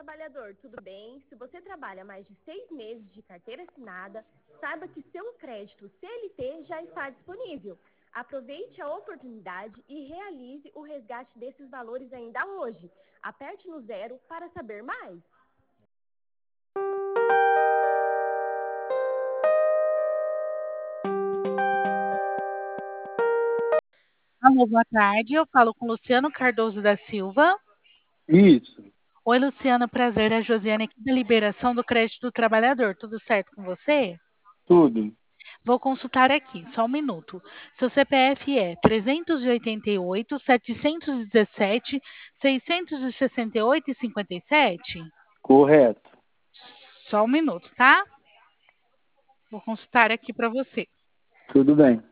trabalhador, tudo bem? Se você trabalha mais de 6 meses de carteira assinada, saiba que seu crédito CLT já está disponível. Aproveite a oportunidade e realize o resgate desses valores ainda hoje. Aperte no 0 para saber mais. Alô, boa tarde. Eu falo com Luciano Cardoso da Silva. Isso, Oi, Luciano, prazer. É a Josiane aqui da Liberação do Crédito do Trabalhador. Tudo certo com você? tudo. Vou consultar aqui, só um minuto. Seu CPF é 388 717 668 e 57? Correto. Só um minuto, tá? Vou consultar aqui para você. Tudo bem.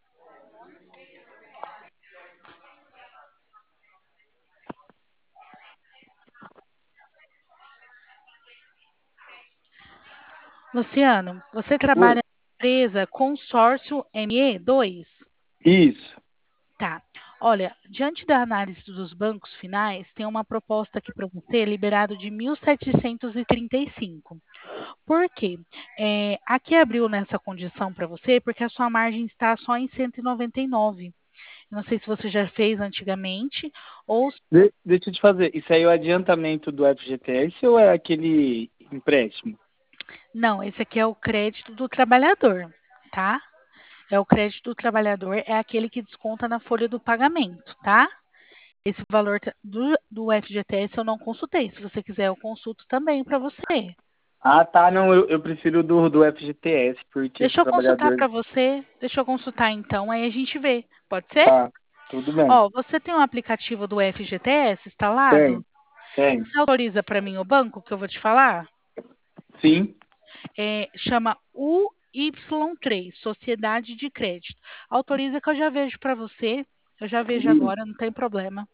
Luciano, você Oi. trabalha na empresa Consórcio ME2? Isso. Tá. Olha, diante da análise dos bancos finais, tem uma proposta aqui para você liberado de 1.735. Por quê? Aqui abriu nessa condição para você porque a sua margem está só em 199. Não sei se você já fez antigamente ou Deixa eu te fazer. Isso aí é o adiantamento do FGTS ou é aquele empréstimo? não, esse aqui é o crédito do trabalhador, tá? É o crédito do trabalhador, é aquele que desconta na folha do pagamento, tá? Esse valor do FGTS eu não consultei. Se você quiser, eu consulto também para você. Ah, tá. Não, eu prefiro do FGTS, porque Deixa eu consultar trabalhador. para você. Deixa eu consultar então, aí a gente vê. Pode ser? Tá, tudo bem. Ó, você tem um aplicativo do FGTS instalado? Tem, tem. Você autoriza para mim o banco que eu vou te falar? Sim. Chama UY3, Sociedade de Crédito. Autoriza que eu já vejo para você. Eu já vejo agora, não tem problema.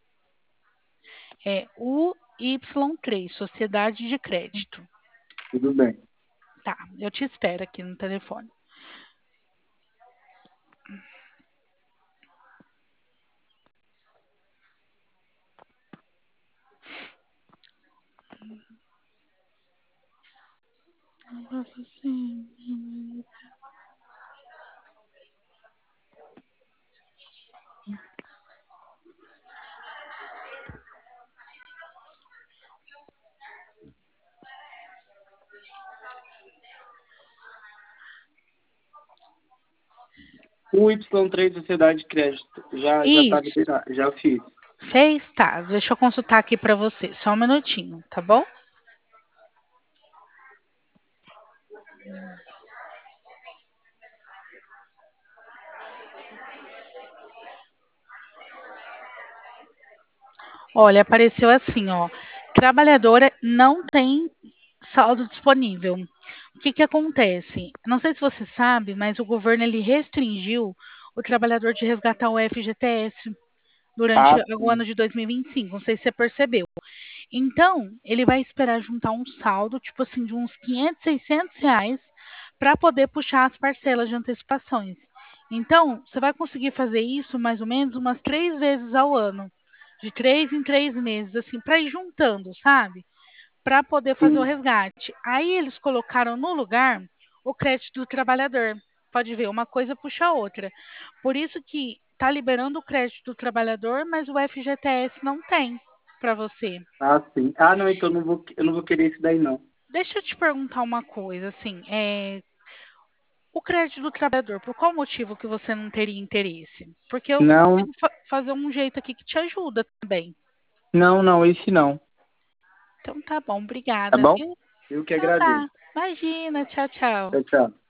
É UY3, Sociedade de Crédito. Tudo bem. Tá, eu te espero aqui no telefone. O Y3 Sociedade de Crédito. Já tá Isso, liberado. Já fiz. fez? Tá, deixa eu consultar aqui para você. Só um minutinho, tá bom? Olha, apareceu assim, ó. Trabalhadora não tem saldo disponível. O que que acontece? Não sei se você sabe, mas o governo ele restringiu o trabalhador de resgatar o FGTS durante Ah, o sim. ano de 2025. Não sei se você percebeu. Então, ele vai esperar juntar um saldo, tipo assim, de uns 500, 600 reais, para poder puxar as parcelas de antecipações. Então, você vai conseguir fazer isso mais ou menos umas 3 vezes ao ano, de 3 em 3 meses, assim, para ir juntando, sabe? Para poder fazer o Sim. resgate. Aí eles colocaram no lugar o crédito do trabalhador. Pode ver, uma coisa puxa a outra. Por isso que está liberando o crédito do trabalhador, mas o FGTS não tem para você. Ah, sim. Ah, não, então eu não vou querer isso daí, não. Deixa eu te perguntar uma coisa, assim, o crédito do trabalhador, por qual motivo que você não teria interesse? Porque eu Não, consigo fazer um jeito aqui que te ajuda também. não, esse não. Então tá bom, Tá obrigada, bom? viu? Eu que Então agradeço. tá. Imagina, tchau, tchau. Tchau, tchau.